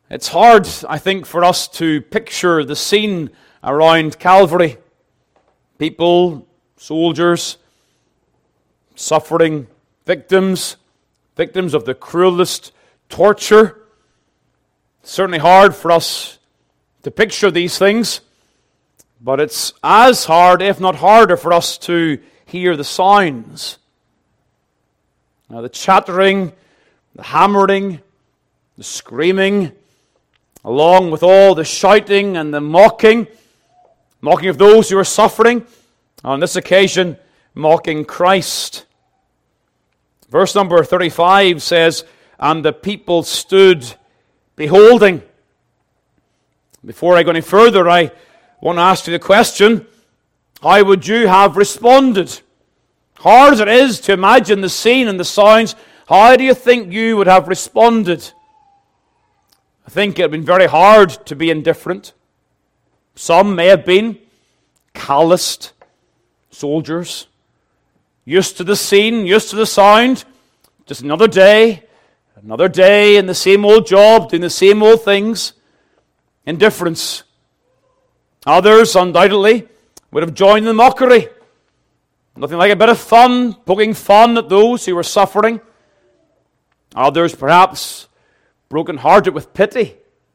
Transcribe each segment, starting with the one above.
It's hard, I think, for us to picture the scene around Calvary. People, soldiers, suffering, victims of the cruelest torture. It's certainly hard for us to picture these things, but it's as hard, if not harder, for us to hear the sounds. Now, the chattering, the hammering, the screaming, along with all the shouting and the mocking of those who are suffering. On this occasion, mocking Christ. Verse number 35 says, "And the people stood beholding." Before I go any further, I want to ask you the question, how would you have responded? Hard as it is to imagine the scene and the sounds, how do you think you would have responded? I think it would have been very hard to be indifferent. Some may have been calloused soldiers, used to the scene, used to the sound. Just another day in the same old job, doing the same old things. Indifference. Others, undoubtedly, would have joined in the mockery. Nothing like a bit of fun, poking fun at those who were suffering. Others, perhaps, broken-hearted with pity.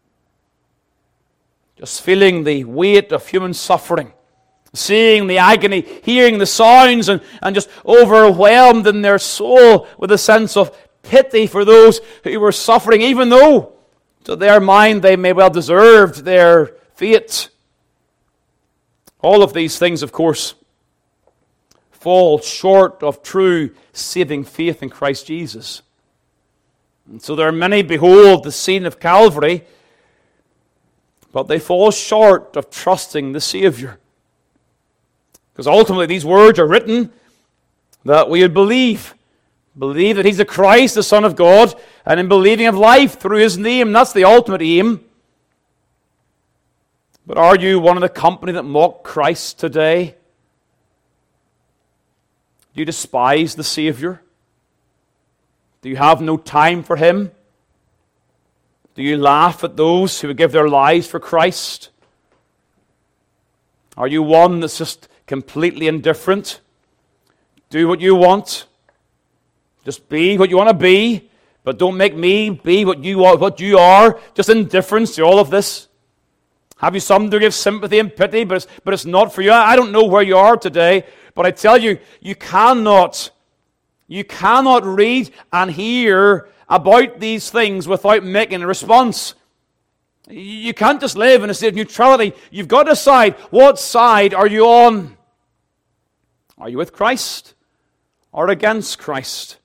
Just feeling the weight of human suffering. Seeing the agony, hearing the sounds, and just overwhelmed in their soul with a sense of pity for those who were suffering, even though, to their mind, they may well deserved their fate. All of these things, of course, fall short of true saving faith in Christ Jesus. And so there are many behold the scene of Calvary, but they fall short of trusting the Savior. Because ultimately these words are written that we would believe that He's the Christ, the Son of God, and in believing of life through His name. That's the ultimate aim. But are you one of the company that mock Christ today? Do you despise the Savior? Do you have no time for Him? Do you laugh at those who would give their lives for Christ? Are you one that's just completely indifferent? Do what you want. Just be what you want to be, but don't make me be what you are. Just indifference to all of this. Have you some degree of sympathy and pity, but it's not for you? I don't know where you are today, but I tell you, you cannot read and hear about these things without making a response. You can't just live in a state of neutrality. You've got to decide, what side are you on? Are you with Christ or against Christ?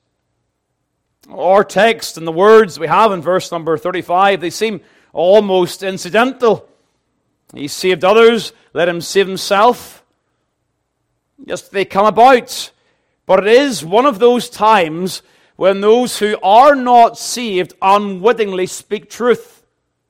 Our text and the words we have in verse number 35, they seem almost incidental. He saved others, let him save himself. Yes, they come about. But it is one of those times when those who are not saved unwittingly speak truth.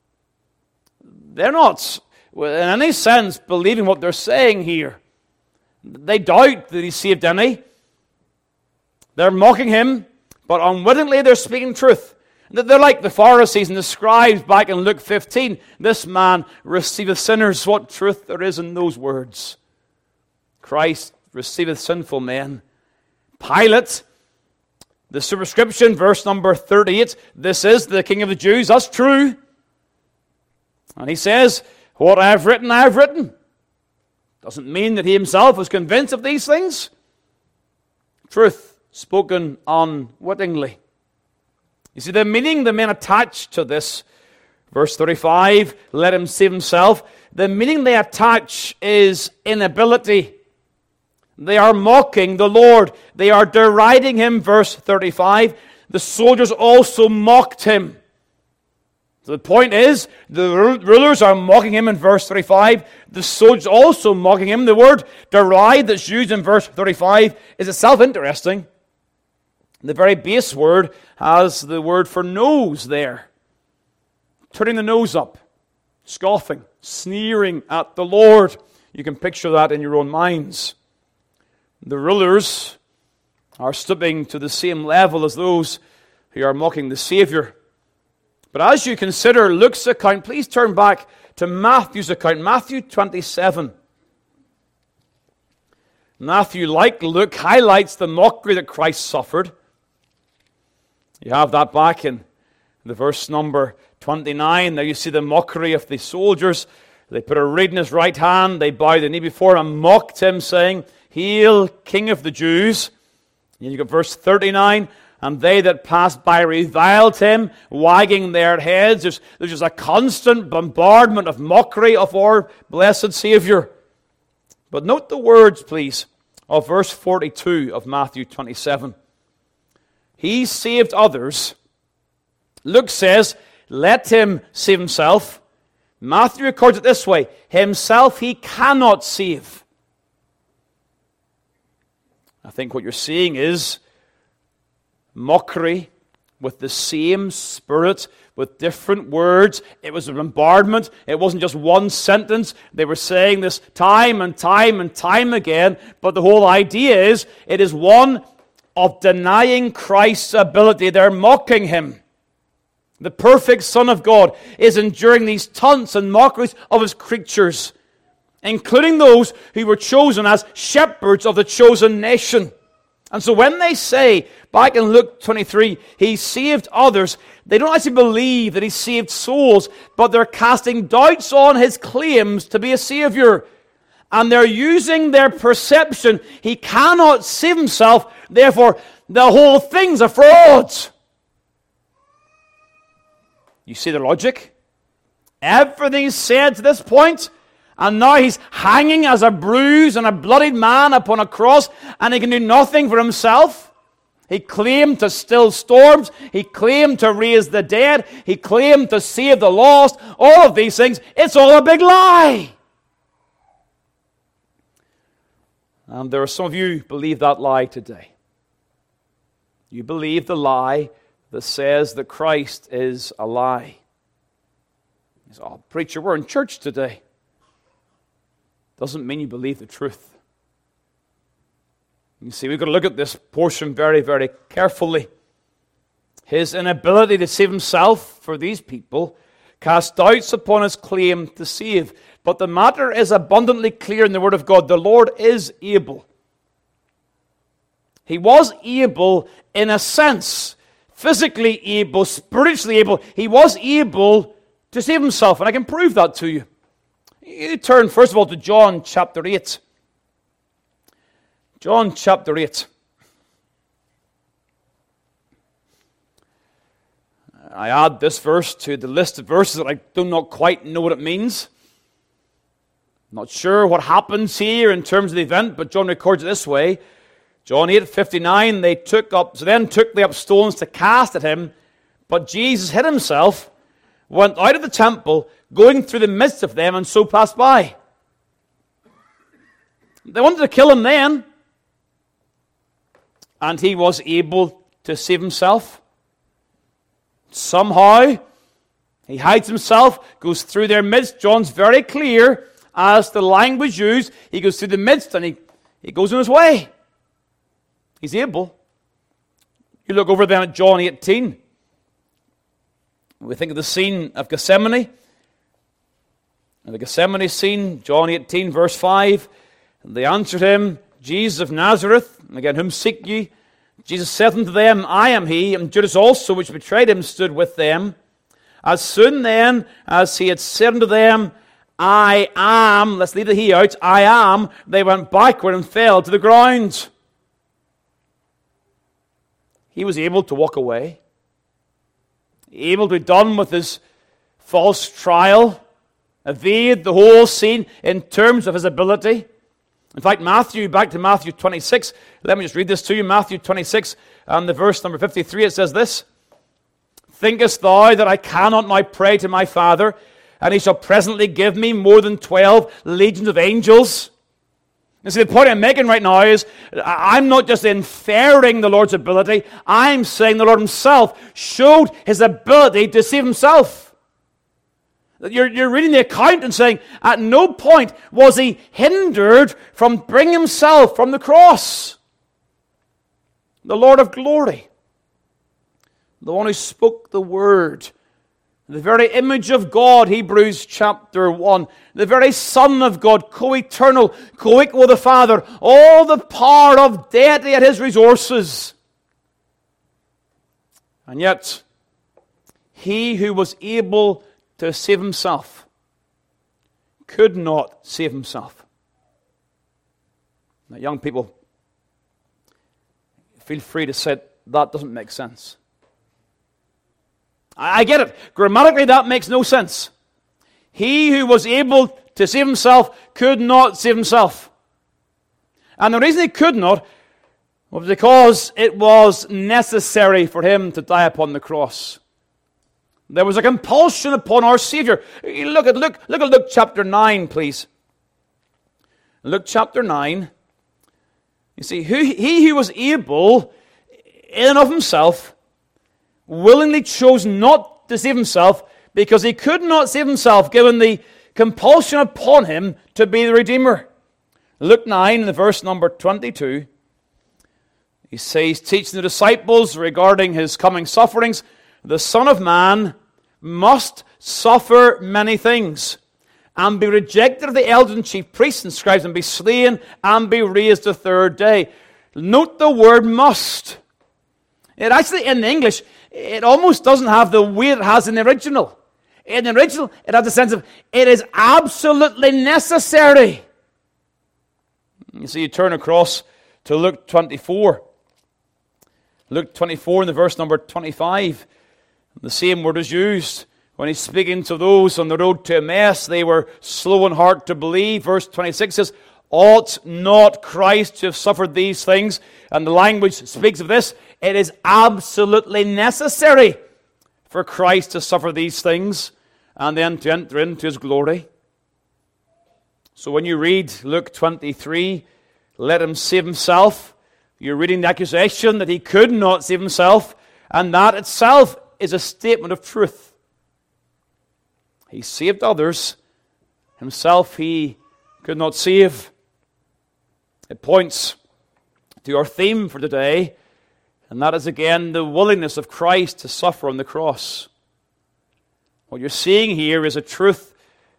They're not, in any sense, believing what they're saying here. They doubt that He saved any. They're mocking Him, but unwittingly they're speaking truth. They're like the Pharisees and the scribes back in Luke 15. This man receiveth sinners. What truth there is in those words. Christ receiveth sinful men. Pilate, the superscription, verse number 38, this is the King of the Jews. That's true. And he says, what I have written, I have written. Doesn't mean that he himself was convinced of these things. Truth spoken unwittingly. You see, the meaning the men attach to this, verse 35, let him save himself, the meaning they attach is inability. They are mocking the Lord. They are deriding Him, verse 35. The soldiers also mocked Him. So the point is, the rulers are mocking Him in verse 35. The soldiers also mocking Him. The word deride that's used in verse 35 is itself interesting. The very base word has the word for nose there. Turning the nose up, scoffing, sneering at the Lord. You can picture that in your own minds. The rulers are stooping to the same level as those who are mocking the Savior. But as you consider Luke's account, please turn back to Matthew's account, Matthew 27. Matthew, like Luke, highlights the mockery that Christ suffered. You have that back in the verse number 29. There you see the mockery of the soldiers. They put a reed in his right hand. They bowed the knee before him and mocked him, saying, "Hail, King of the Jews." And you got verse 39. And they that passed by reviled him, wagging their heads. There's just a constant bombardment of mockery of our blessed Savior. But note the words, please, of verse 42 of Matthew 27. He saved others. Luke says, let him save himself. Matthew records it this way: himself he cannot save. I think what you're seeing is mockery with the same spirit, with different words. It was a bombardment. It wasn't just one sentence. They were saying this time and time and time again. But the whole idea is, it is one of denying Christ's ability. They're mocking him. The perfect Son of God is enduring these taunts and mockeries of his creatures, including those who were chosen as shepherds of the chosen nation. And so when they say, back in Luke 23, he saved others, they don't actually believe that he saved souls, but they're casting doubts on his claims to be a Savior. And they're using their perception. He cannot save himself, therefore the whole thing's a fraud. You see the logic? Everything's said to this point, and now he's hanging as a bruised and a bloodied man upon a cross, and he can do nothing for himself. He claimed to still storms. He claimed to raise the dead. He claimed to save the lost. All of these things, it's all a big lie. And there are some of you who believe that lie today. You believe the lie that says that Christ is a lie. You say, "Oh, preacher, we're in church today." Doesn't mean you believe the truth. You see, we've got to look at this portion very, very carefully. His inability to save himself for these people cast doubts upon his claim to save. But the matter is abundantly clear in the Word of God. The Lord is able. He was able in a sense, physically able, spiritually able. He was able to save himself, and I can prove that to you. You turn, first of all, to John chapter 8. John chapter 8. I add this verse to the list of verses that I do not quite know what it means. Not sure what happens here in terms of the event, but John records it this way. John 8:59, they then took they up stones to cast at him, but Jesus hid himself, went out of the temple, going through the midst of them, and so passed by. They wanted to kill him then, and he was able to save himself. Somehow, he hides himself, goes through their midst. John's very clear as the language used. He goes through the midst, and he goes on his way. He's able. You look over then at John 18. We think of the scene of Gethsemane. And the Gethsemane scene, John 18, verse 5. And they answered him, Jesus of Nazareth. And again, whom seek ye? Jesus saith unto them, I am he. And Judas also, which betrayed him, stood with them. As soon then as he had said unto them, I am, let's leave the he out, I am, they went backward and fell to the ground. He was able to walk away, able to be done with his false trial, evade the whole scene in terms of his ability. In fact, back to Matthew 26, let me just read this to you. Matthew 26 and the verse number 53, it says this, Thinkest thou that I cannot now pray to my Father, and he shall presently give me more than 12 legions of angels? And see, the point I'm making right now is, I'm not just inferring the Lord's ability, I'm saying the Lord himself showed his ability to save himself. You're reading the account and saying, at no point was he hindered from bringing himself from the cross. The Lord of glory, the one who spoke the word the very image of God, Hebrews chapter 1, the very Son of God, co-eternal, co-equal with the Father, all the power of deity at his resources. And yet, he who was able to save himself could not save himself. Now, young people, feel free to say that doesn't make sense. I get it. Grammatically, that makes no sense. He who was able to save himself could not save himself. And the reason he could not was because it was necessary for him to die upon the cross. There was a compulsion upon our Savior. Look at Luke chapter 9, please. Luke chapter 9. You see, he who was able, in and of himself, willingly chose not to save himself because he could not save himself given the compulsion upon him to be the Redeemer. Luke 9, the verse number 22. He says, teaching the disciples regarding his coming sufferings, the Son of Man must suffer many things, and be rejected of the elders and chief priests and scribes, and be slain, and be raised the third day. Note the word must. It actually, in English, it almost doesn't have the weight it has in the original. In the original, it has the sense of, it is absolutely necessary. You see, you turn across to Luke 24. Luke 24 in the verse number 25. The same word is used when he's speaking to those on the road to Emmaus. They were slow in heart to believe. Verse 26 says, ought not Christ to have suffered these things? And the language speaks of this. It is absolutely necessary for Christ to suffer these things and then to enter into his glory. So when you read Luke 23, let him save himself, you're reading the accusation that he could not save himself, and that itself is a statement of truth. He saved others, himself he could not save. It points to our theme for today, and that is again the willingness of Christ to suffer on the cross. What you're seeing here is a truth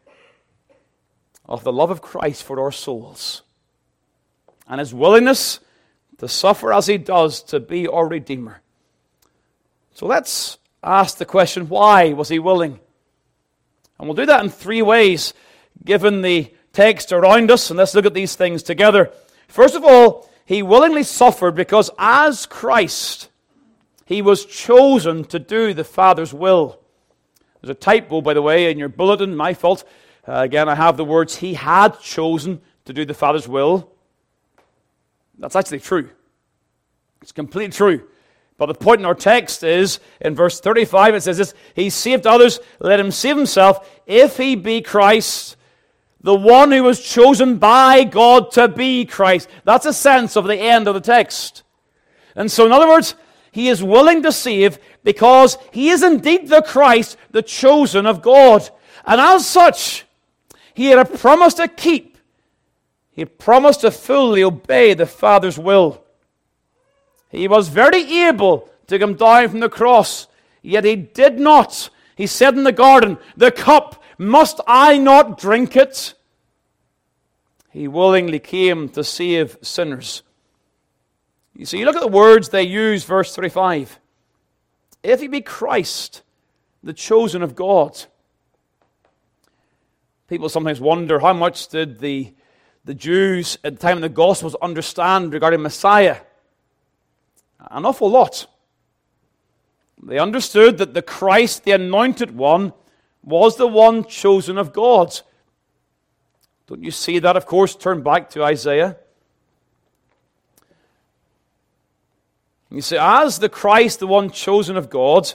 of the love of Christ for our souls, and his willingness to suffer as he does to be our Redeemer. So let's ask the question, why was he willing? And we'll do that in three ways, given the text around us, and let's look at these things together. First of all, he willingly suffered because as Christ, he was chosen to do the Father's will. There's a typo, by the way, in your bulletin, my fault. Again, I have the words, he had chosen to do the Father's will. That's actually true. It's completely true. But the point in our text is, in verse 35, it says this, he saved others, let him save himself, if he be Christ, the one who was chosen by God to be Christ. That's a sense of the end of the text. And so, in other words, he is willing to save because he is indeed the Christ, the chosen of God. And as such, he had a promise to keep. He had promised to fully obey the Father's will. He was very able to come down from the cross, yet he did not. He said in the garden, the cup, must I not drink it? He willingly came to save sinners. You see, look at the words they use, verse 35. If he be Christ, the chosen of God. People sometimes wonder, how much did the Jews at the time of the Gospels understand regarding Messiah? An awful lot. They understood that the Christ, the anointed one, was the one chosen of God. Don't you see that? Of course, turn back to Isaiah. You see, as the Christ, the one chosen of God,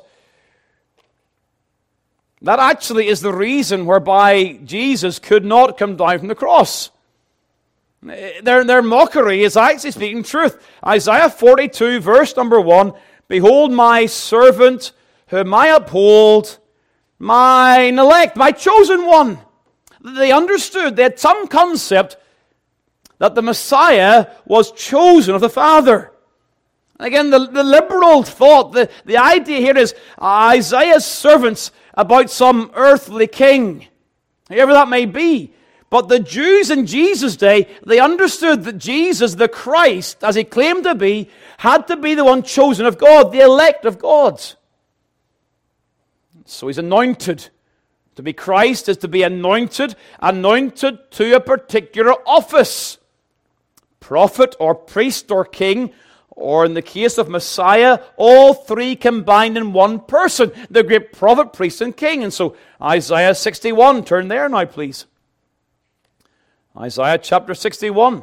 that actually is the reason whereby Jesus could not come down from the cross. Their mockery is actually speaking truth. Isaiah 42, verse number 1, behold my servant, whom I uphold, mine elect, my chosen one. They understood, they had some concept that the Messiah was chosen of the Father. Again, the liberal thought, the idea here is Isaiah's servants about some earthly king, whoever that may be. But the Jews in Jesus' day, they understood that Jesus, the Christ, as he claimed to be, had to be the one chosen of God, the elect of God. So he's anointed. To be Christ is to be anointed to a particular office. Prophet or priest or king, or in the case of Messiah, all three combined in one person, the great prophet, priest, and king. And so Isaiah 61, turn there now, please. Isaiah chapter 61.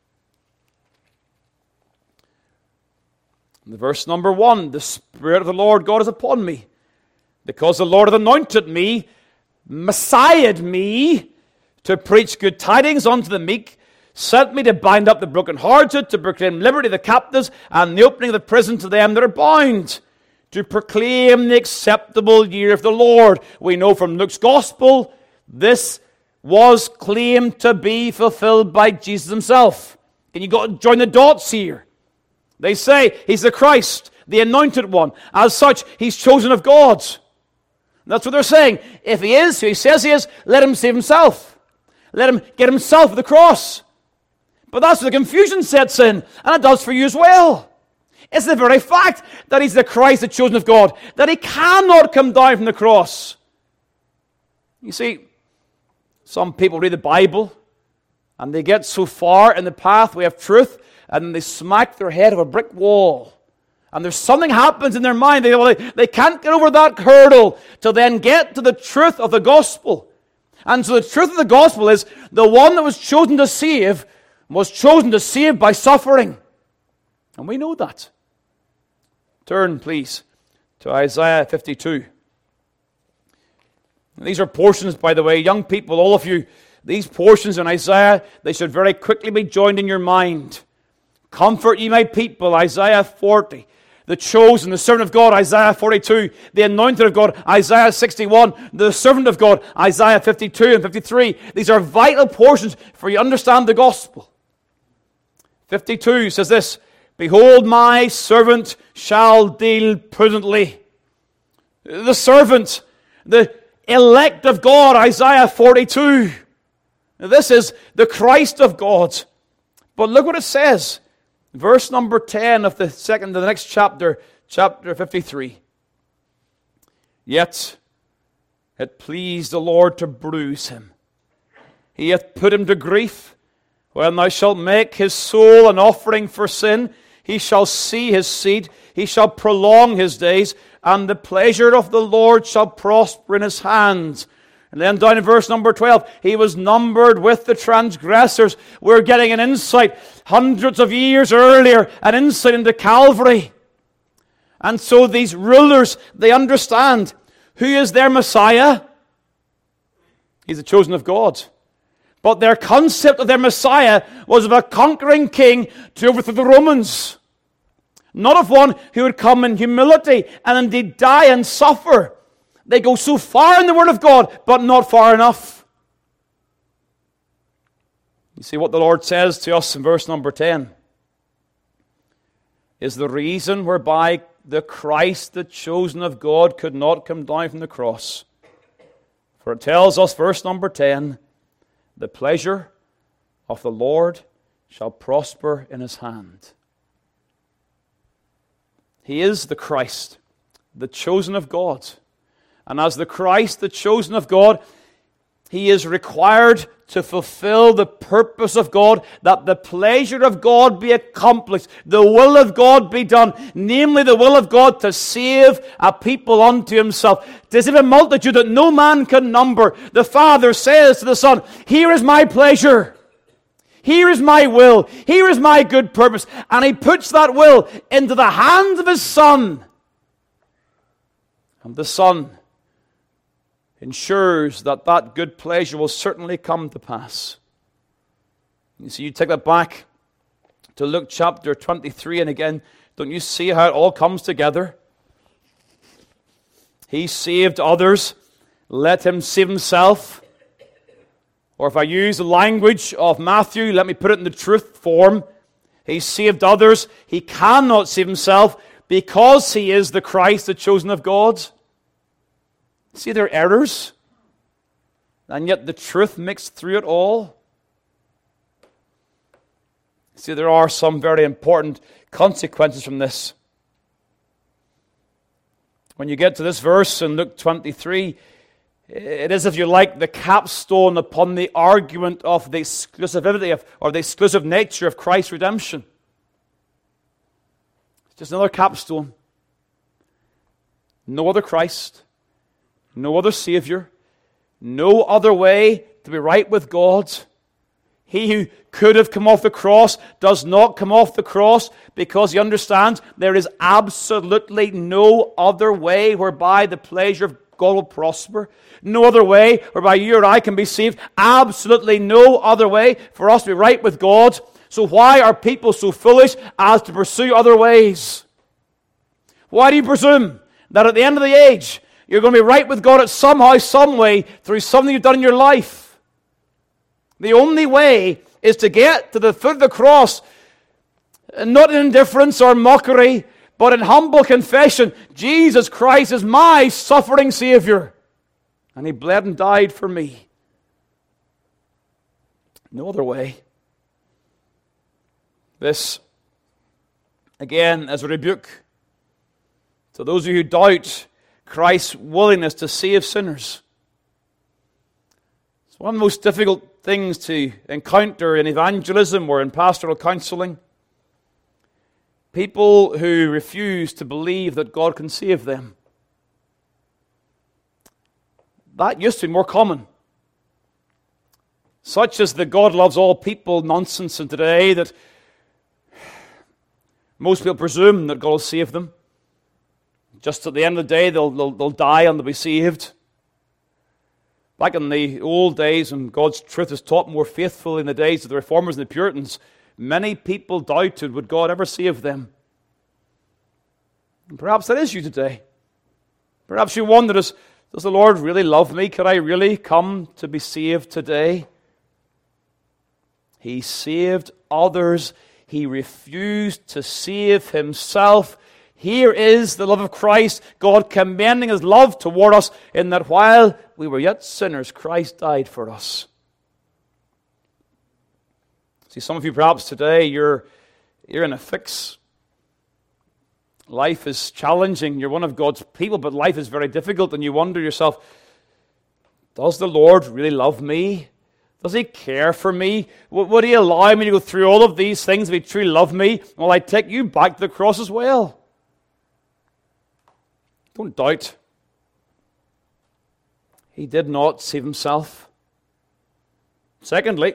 Verse number 1, the Spirit of the Lord God is upon me, because the Lord hath anointed me, Messiahed me, to preach good tidings unto the meek, sent me to bind up the brokenhearted, to proclaim liberty to the captives, and the opening of the prison to them that are bound, to proclaim the acceptable year of the Lord. We know from Luke's Gospel, this was claimed to be fulfilled by Jesus himself. Can you go join the dots here? They say he's the Christ, the anointed one. As such, he's chosen of God. And that's what they're saying. If he is who he says he is, let him save himself. Let him get himself to the cross. But that's where the confusion sets in, and it does for you as well. It's the very fact that he's the Christ, the chosen of God, that he cannot come down from the cross. You see, some people read the Bible, and they get so far in the pathway of truth, and then they smack their head of a brick wall. And there's something happens in their mind. They can't get over that hurdle to then get to the truth of the gospel. And so the truth of the gospel is the one that was chosen to save was chosen to save by suffering. And we know that. Turn, please, to Isaiah 52. These are portions, by the way, young people, all of you, these portions in Isaiah, they should very quickly be joined in your mind. Comfort ye my people, Isaiah 40. The chosen, the servant of God, Isaiah 42. The anointed of God, Isaiah 61. The servant of God, Isaiah 52 and 53. These are vital portions for you to understand the gospel. 52 says this, behold, my servant shall deal prudently. The servant, the elect of God, Isaiah 42. This is the Christ of God. But look what it says. Verse number 10 of the next chapter, chapter 53. Yet it pleased the Lord to bruise him. He hath put him to grief. When thou shalt make his soul an offering for sin, he shall see his seed, he shall prolong his days, and the pleasure of the Lord shall prosper in his hands. And then down in verse number 12, he was numbered with the transgressors. We're getting an insight hundreds of years earlier, an insight into Calvary. And so these rulers, they understand who is their Messiah. He's the chosen of God. But their concept of their Messiah was of a conquering king to overthrow the Romans. Not of one who would come in humility and indeed die and suffer. They go so far in the Word of God, but not far enough. You see what the Lord says to us in verse number 10 is the reason whereby the Christ, the chosen of God, could not come down from the cross. For it tells us, verse number 10, the pleasure of the Lord shall prosper in his hand. He is the Christ, the chosen of God. And as the Christ, the chosen of God, he is required to fulfill the purpose of God, that the pleasure of God be accomplished, the will of God be done, namely the will of God to save a people unto himself, to save a multitude that no man can number. The Father says to the Son, here is my pleasure, here is my will, here is my good purpose, and he puts that will into the hands of his Son. And the Son ensures that that good pleasure will certainly come to pass. You see, you take that back to Luke chapter 23, and again, don't you see how it all comes together? He saved others, let him save himself. Or if I use the language of Matthew, let me put it in the truth form. He saved others. He cannot save himself because he is the Christ, the chosen of God. See their errors, and yet the truth mixed through it all. See, there are some very important consequences from this. When you get to this verse in Luke 23, it is, if you like, the capstone upon the argument of the exclusivity or the exclusive nature of Christ's redemption. It's just another capstone. No other Christ, no other Savior, no other way to be right with God. He who could have come off the cross does not come off the cross because he understands there is absolutely no other way whereby the pleasure of God will prosper. No other way whereby you or I can be saved. Absolutely no other way for us to be right with God. So why are people so foolish as to pursue other ways? Why do you presume that at the end of the age you're going to be right with God at somehow, some way, through something you've done in your life? The only way is to get to the foot of the cross, not in indifference or mockery, but in humble confession. Jesus Christ is my suffering Savior, and He bled and died for me. No other way. This, again, is a rebuke to those of you who doubt Christ's willingness to save sinners. It's one of the most difficult things to encounter in evangelism or in pastoral counseling. People who refuse to believe that God can save them. That used to be more common. Such as the God loves all people nonsense in today, that most people presume that God will save them. Just at the end of the day, they'll die and they'll be saved. Back in the old days when God's truth is taught more faithfully, in the days of the Reformers and the Puritans, many people doubted, would God ever save them? And perhaps that is you today. Perhaps you wonder, does the Lord really love me? Could I really come to be saved today? He saved others. He refused to save Himself. Here is the love of Christ, God commending His love toward us in that while we were yet sinners, Christ died for us. See, some of you perhaps today, you're in a fix. Life is challenging. You're one of God's people, but life is very difficult, and you wonder yourself, does the Lord really love me? Does He care for me? Would He allow me to go through all of these things if He truly loved me? Well, I take you back to the cross as well. Don't doubt. He did not save Himself. Secondly,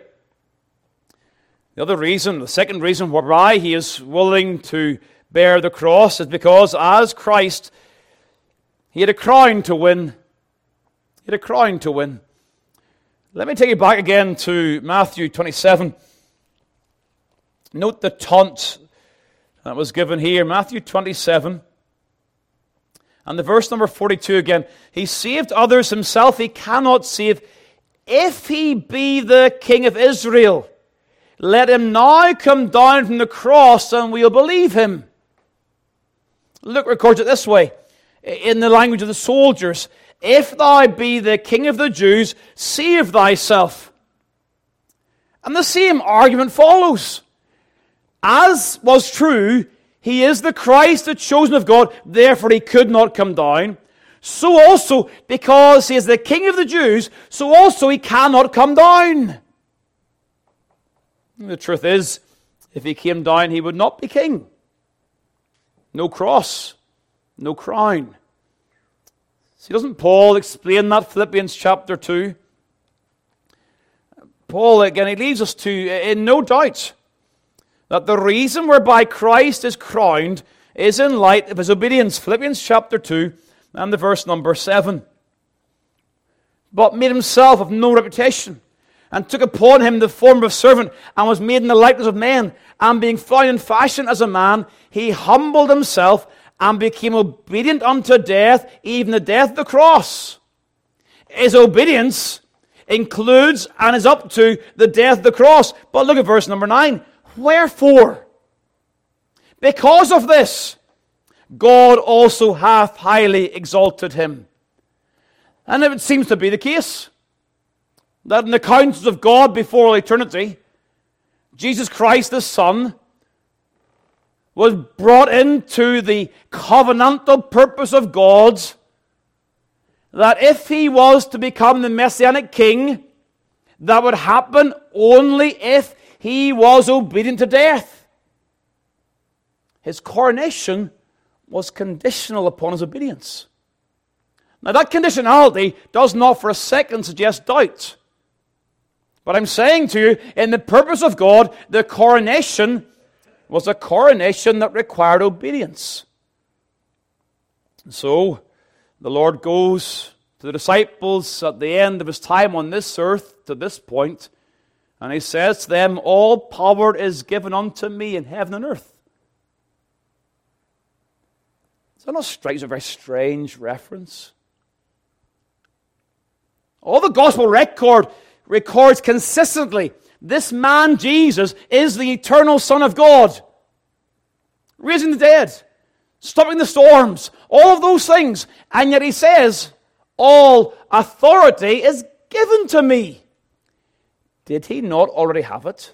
the second reason why He is willing to bear the cross is because as Christ, He had a crown to win. He had a crown to win. Let me take you back again to Matthew 27. Note the taunt that was given here. Matthew 27. And the verse number 42 again. He saved others, Himself He cannot save. If He be the King of Israel, let Him now come down from the cross and we'll believe Him. Luke records it this way, in the language of the soldiers. If thou be the King of the Jews, save thyself. And the same argument follows. As was true, He is the Christ, the chosen of God, therefore He could not come down. So also, because He is the King of the Jews, so also He cannot come down. The truth is, if He came down, He would not be king. No cross, no crown. See, doesn't Paul explain that, Philippians chapter 2? Paul, again, he leaves us in no doubt that the reason whereby Christ is crowned is in light of His obedience. Philippians chapter 2 and the verse number 7. But made Himself of no reputation, and took upon Him the form of servant, and was made in the likeness of men. And being found in fashion as a man, He humbled Himself, and became obedient unto death, even the death of the cross. His obedience includes and is up to the death of the cross. But look at verse number 9. Wherefore? Because of this, God also hath highly exalted him. And it seems to be the case that in the counsels of God before all eternity, Jesus Christ the Son was brought into the covenantal purpose of God, that if he was to become the Messianic King, that would happen only if he was obedient to death. His coronation was conditional upon his obedience. Now that conditionality does not for a second suggest doubt. But I'm saying to you, in the purpose of God, the coronation was a coronation that required obedience. So, the Lord goes to the disciples at the end of his time on this earth, to this point, and he says to them, all power is given unto me in heaven and earth. Is that not strange? A very strange reference. All the gospel records consistently, this man Jesus is the eternal Son of God, raising the dead, stopping the storms, all of those things. And yet he says, all authority is given to me. Did he not already have it?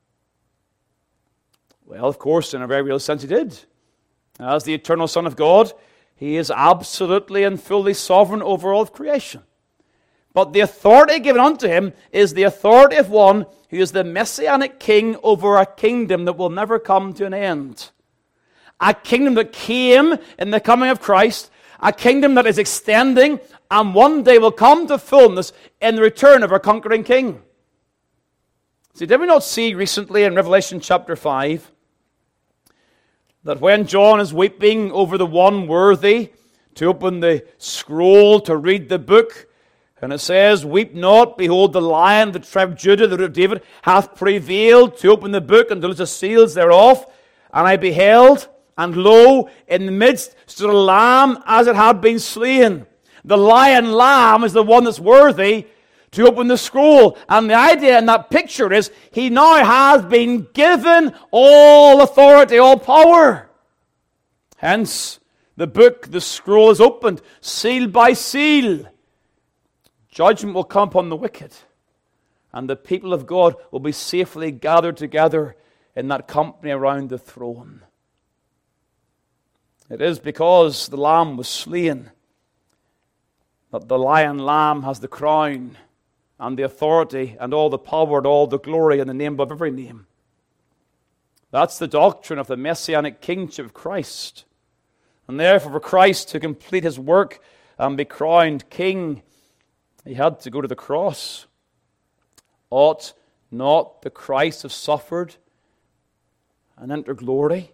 Well, of course, in a very real sense he did. As the eternal Son of God, he is absolutely and fully sovereign over all of creation. But the authority given unto him is the authority of one who is the Messianic King over a kingdom that will never come to an end. A kingdom that came in the coming of Christ, a kingdom that is extending and one day will come to fullness in the return of our conquering King. See, did we not see recently in Revelation chapter 5 that when John is weeping over the one worthy to open the scroll to read the book, and it says, weep not, behold, the Lion, the tribe of Judah, the root of David, hath prevailed to open the book and to loose the seals thereof. And I beheld, and lo, in the midst stood a lamb as it had been slain. The lion lamb is the one that's worthy to open the scroll. And the idea in that picture is, he now has been given all authority, all power. Hence, the book, the scroll is opened, seal by seal. Judgment will come upon the wicked, and the people of God will be safely gathered together in that company around the throne. It is because the Lamb was slain that the Lion Lamb has the crown and the authority and all the power and all the glory and the name above every name. That's the doctrine of the Messianic kingship of Christ. And therefore, for Christ to complete his work and be crowned king, he had to go to the cross. Ought not the Christ have suffered and enter glory?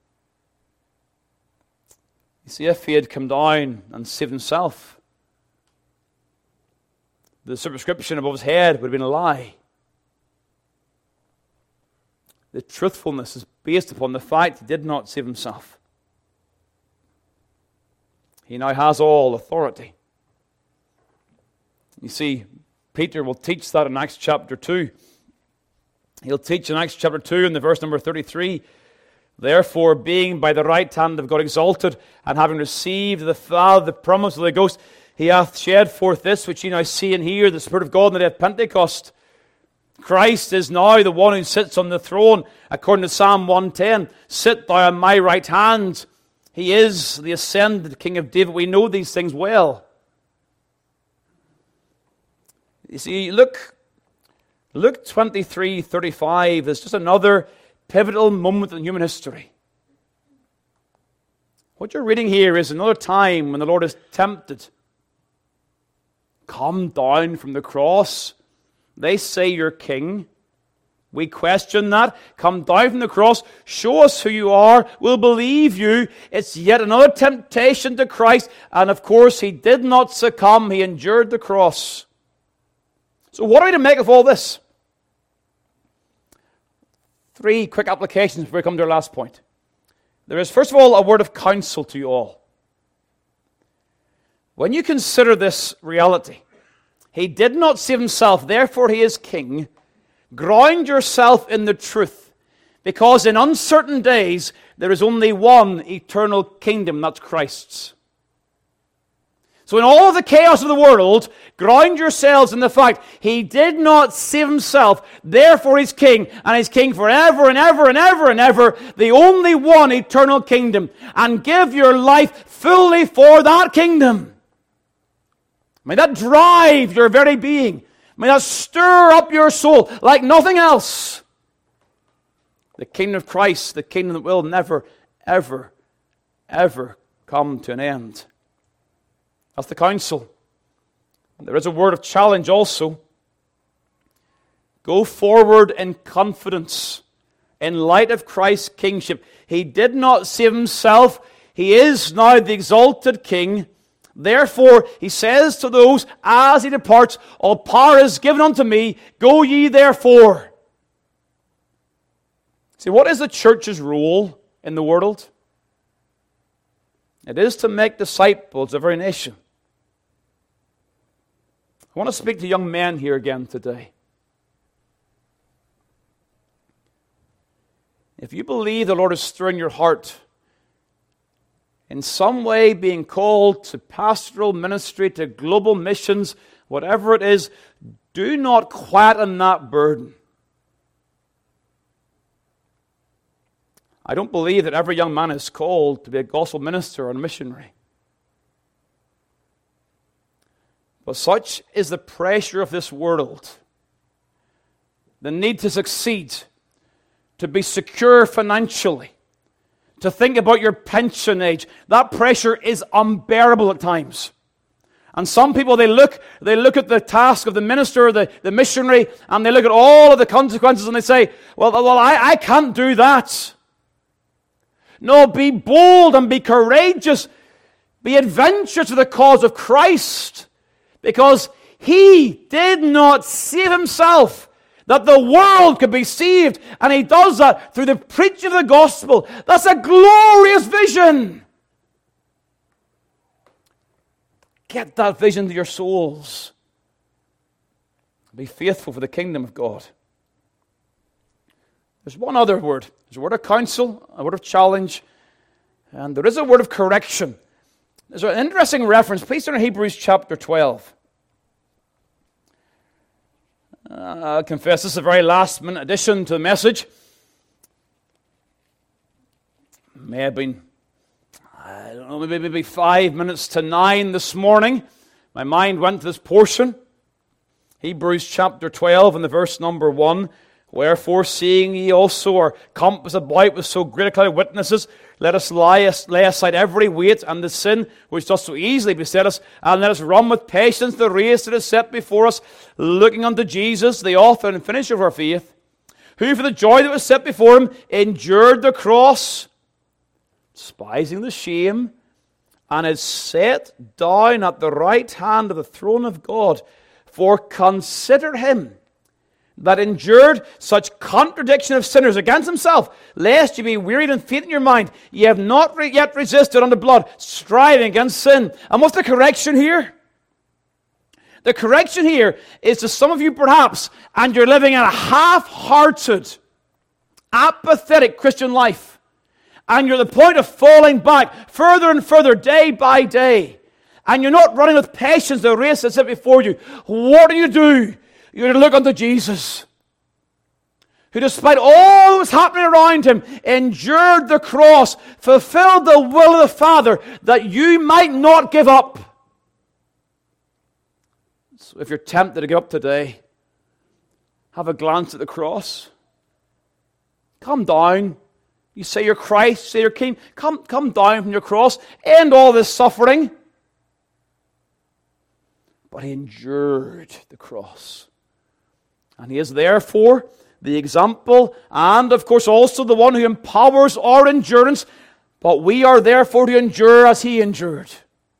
You see, if he had come down and saved himself, the superscription above his head would have been a lie. The truthfulness is based upon the fact he did not save himself. He now has all authority. You see, Peter will teach that in Acts chapter 2. He'll teach in Acts chapter 2 in the verse number 33, therefore, being by the right hand of God exalted, and having received the Father the promise of the Ghost, he hath shed forth this which ye now see and hear, the Spirit of God in the day of Pentecost. Christ is now the one who sits on the throne, according to Psalm 110. Sit thou on my right hand. He is the ascended King of David. We know these things well. You see, Luke 23:35 is just another pivotal moment in human history. What you're reading here is another time when the Lord is tempted. Come down from the cross. They say you're king. We question that. Come down from the cross. Show us who you are. We'll believe you. It's yet another temptation to Christ. And of course, he did not succumb. He endured the cross. So what are we to make of all this? 3 quick applications before we come to our last point. There is, first of all, a word of counsel to you all. When you consider this reality, he did not save himself, therefore he is king. Ground yourself in the truth, because in uncertain days, there is only one eternal kingdom, that's Christ's. So in all the chaos of the world, ground yourselves in the fact He did not save Himself, therefore He's king, and He's king forever and ever and ever and ever, the only one eternal kingdom, and give your life fully for that kingdom. May that drive your very being. May that stir up your soul like nothing else. The kingdom of Christ, the kingdom that will never, ever, ever come to an end. That's the counsel. There is a word of challenge also. Go forward in confidence in light of Christ's kingship. He did not save Himself. He is now the exalted King. Therefore, He says to those as He departs, all power is given unto me. Go ye therefore. See, what is the church's role in the world? It is to make disciples of every nation. I want to speak to young men here again today. If you believe the Lord is stirring your heart in some way, being called to pastoral ministry, to global missions, whatever it is, do not quieten that burden. I don't believe that every young man is called to be a gospel minister or a missionary. But such is the pressure of this world, the need to succeed, to be secure financially, to think about your pension age. That pressure is unbearable at times. And some people, they look at the task of the minister, the missionary, and they look at all of the consequences and they say, well, I can't do that. No, be bold and be courageous. Be adventurous for the cause of Christ. Because He did not save Himself, that the world could be saved. And He does that through the preaching of the gospel. That's a glorious vision. Get that vision to your souls. Be faithful for the kingdom of God. There's one other word. There's a word of counsel, a word of challenge, and there is a word of correction. There's an interesting reference. Please turn to Hebrews chapter 12. I confess this is a very last-minute addition to the message. May have been, I don't know, maybe 5 minutes to 9 this morning. My mind went to this portion. Hebrews chapter 12 and the verse number 1. Wherefore, seeing ye also are compassed about with so great a cloud of witnesses, let us lay aside every weight and the sin which does so easily beset us, and let us run with patience the race that is set before us, looking unto Jesus, the author and finisher of our faith, who for the joy that was set before Him endured the cross, despising the shame, and is set down at the right hand of the throne of God. For consider Him that endured such contradiction of sinners against Himself, lest ye be wearied and faint in your mind. Ye have not yet resisted unto blood, striving against sin. And what's the correction here? The correction here is to some of you perhaps, and you're living in a half-hearted, apathetic Christian life. And you're at the point of falling back further and further day by day. And you're not running with patience the race that's set before you. What do? You're to look unto Jesus, who despite all that was happening around Him, endured the cross, fulfilled the will of the Father, that you might not give up. So if you're tempted to give up today, have a glance at the cross. Come down. You say you're Christ, you say you're King. Come down from your cross. End all this suffering. But He endured the cross. And He is therefore the example and, of course, also the one who empowers our endurance. But we are therefore to endure as He endured.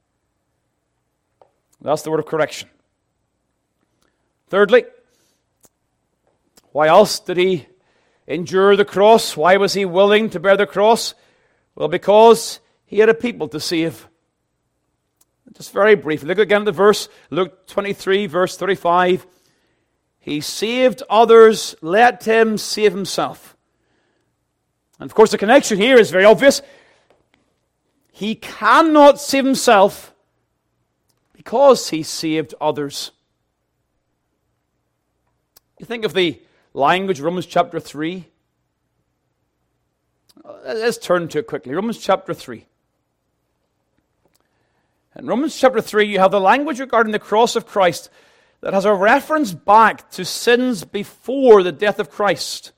That's the word of correction. Thirdly, why else did He endure the cross? Why was He willing to bear the cross? Well, because He had a people to save. Just very briefly, look again at the verse, Luke 23, verse 35. He saved others, let Him save Himself. And of course the connection here is very obvious. He cannot save himself because he saved others. You think of the language of Romans chapter 3. Let's turn to it quickly. Romans chapter 3. In Romans chapter 3, you have the language regarding the cross of Christ that has a reference back to sins before the death of Christ.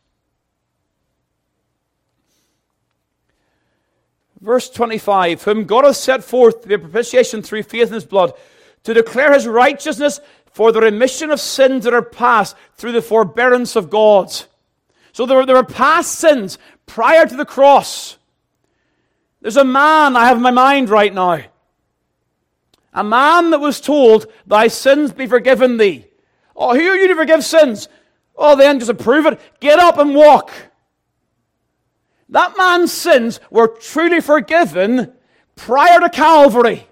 Verse 25, whom God has set forth to be a propitiation through faith in his blood, to declare his righteousness for the remission of sins that are past through the forbearance of God. So there were past sins prior to the cross. There's a man I have in my mind right now. A man that was told, thy sins be forgiven thee. Oh, who are you to forgive sins? Oh, then just approve it. Get up and walk. That man's sins were truly forgiven prior to Calvary.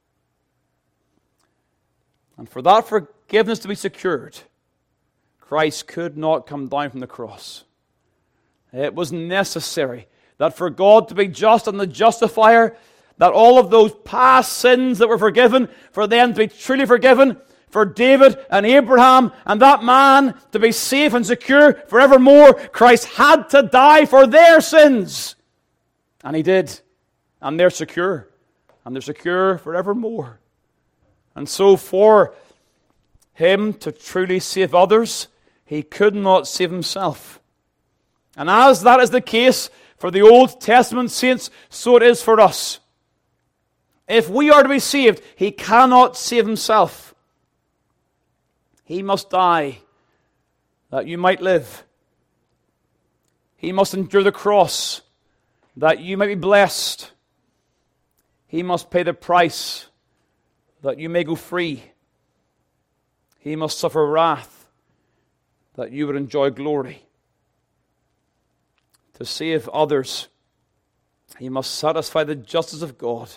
And for that forgiveness to be secured, Christ could not come down from the cross. It was necessary that for God to be just and the justifier, that all of those past sins that were forgiven, for them to be truly forgiven, for David and Abraham and that man to be safe and secure forevermore, Christ had to die for their sins. And he did. And they're secure. And they're secure forevermore. And so for him to truly save others, he could not save himself. And as that is the case for the Old Testament saints, so it is for us. If we are to be saved, he cannot save himself. He must die that you might live. He must endure the cross that you might be blessed. He must pay the price that you may go free. He must suffer wrath that you would enjoy glory. To save others, he must satisfy the justice of God.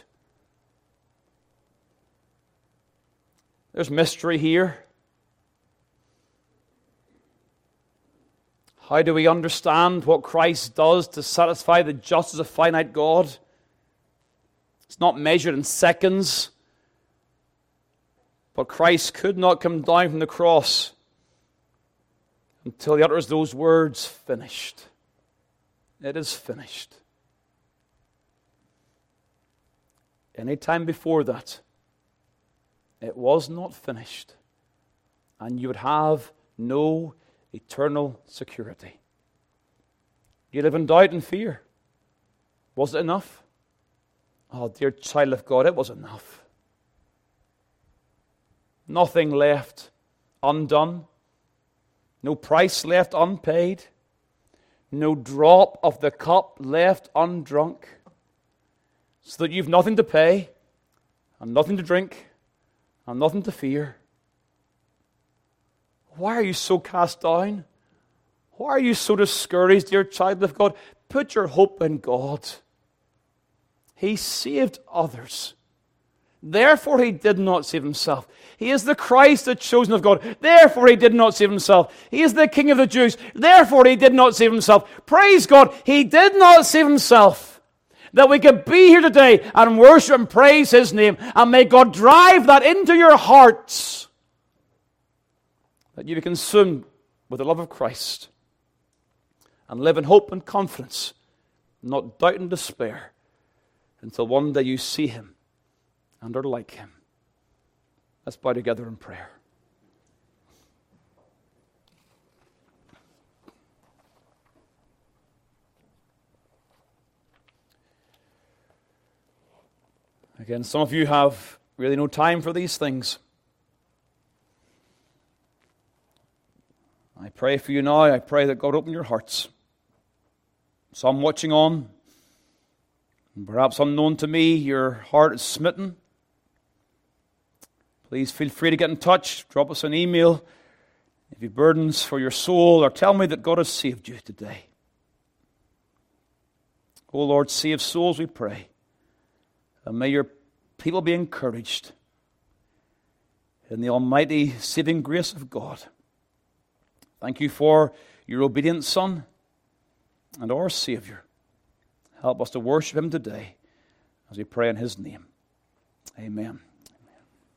There's mystery here. How do we understand what Christ does to satisfy the justice of finite God? It's not measured in seconds. But Christ could not come down from the cross until he utters those words, finished. It is finished. Any time before that, it was not finished. And you would have no eternal security. You live in doubt and fear. Was it enough? Oh, dear child of God, it was enough. Nothing left undone. No price left unpaid. No drop of the cup left undrunk. So that you've nothing to pay, and nothing to drink, and nothing to fear. Why are you so cast down? Why are you so discouraged, dear child of God? Put your hope in God. He saved others. Therefore he did not save himself. He is the Christ, the chosen of God. Therefore he did not save himself. He is the King of the Jews. Therefore he did not save himself. Praise God, he did not save himself. That we could be here today and worship and praise his name. And may God drive that into your hearts. That you be consumed with the love of Christ and live in hope and confidence, not doubt and despair, until one day you see him and are like him. Let's bow together in prayer. Again, some of you have really no time for these things. I pray for you now. I pray that God open your hearts. Some watching on, and perhaps unknown to me, your heart is smitten. Please feel free to get in touch. Drop us an email if you have burdens for your soul, or tell me that God has saved you today. Oh Lord, save souls, we pray. And may your people be encouraged in the almighty saving grace of God. Thank you for your obedient Son and our Savior. Help us to worship him today as we pray in his name. Amen.